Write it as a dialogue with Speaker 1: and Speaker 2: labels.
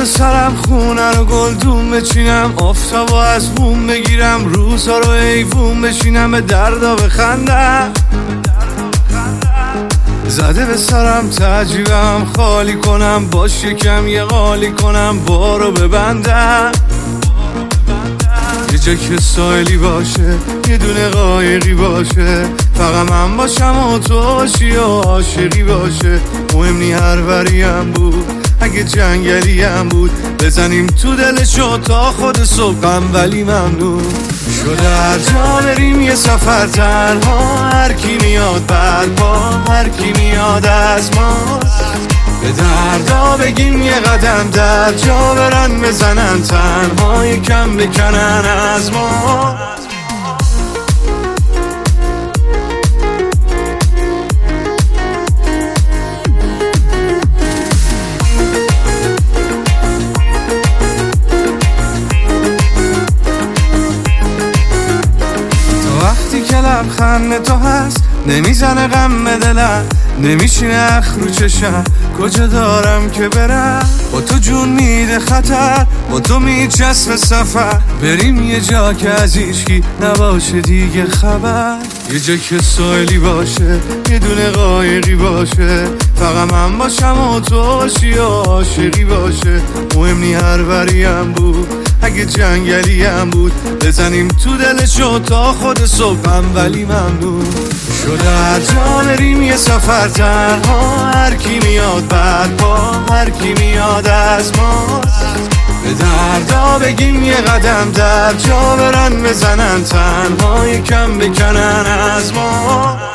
Speaker 1: به سرم خونه رو گلدون بچینم، آفتابو از بوم بگیرم، روزها رو ایوون بشینم، به دردا بخندم. زده به سرم تجیبم خالی کنم، با شکم یه قالی کنم، بارو ببندم. یه جا که سایلی باشه، یه دونه قایقی باشه، فقط من باشم و تو باشی و عاشقی باشه. مهم نی هر وریم بود، اگه جنگلی هم بود، بزنیم تو دلشو تا خود صبحم، ولی ممنون شده هر جا بریم یه سفر تنها. هر کی میاد برپا، هر کی میاد از ما، به دردا بگیم یه قدم در جا برن، بزنن تنها یکم بکنن از ما. وقتی که لبخند تو هست نمیزنه غم به دلم، نمیشینه اخ رو چشم، کجا دارم که برم؟ با تو جون میده خطر، با تو میچسب سفر، بریم یه جا که از هیچکی نباشه دیگه خبر. یه جا که سایلی باشه، یه دونه قایقی باشه، فقط من باشم و تو باشی و عاشقی باشه. مهم نی هر وریم بود، اگه جنگلی هم بود، بزنیم تو دلشو تا خود صبحم، ولی ممنون شده هر جا بریم یه سفر تنها. هر کی میاد برپا، هر کی میاد از ما، به دردا بگیم یه قدم در جا برن، بزنن تنها یکم بکنن از ما.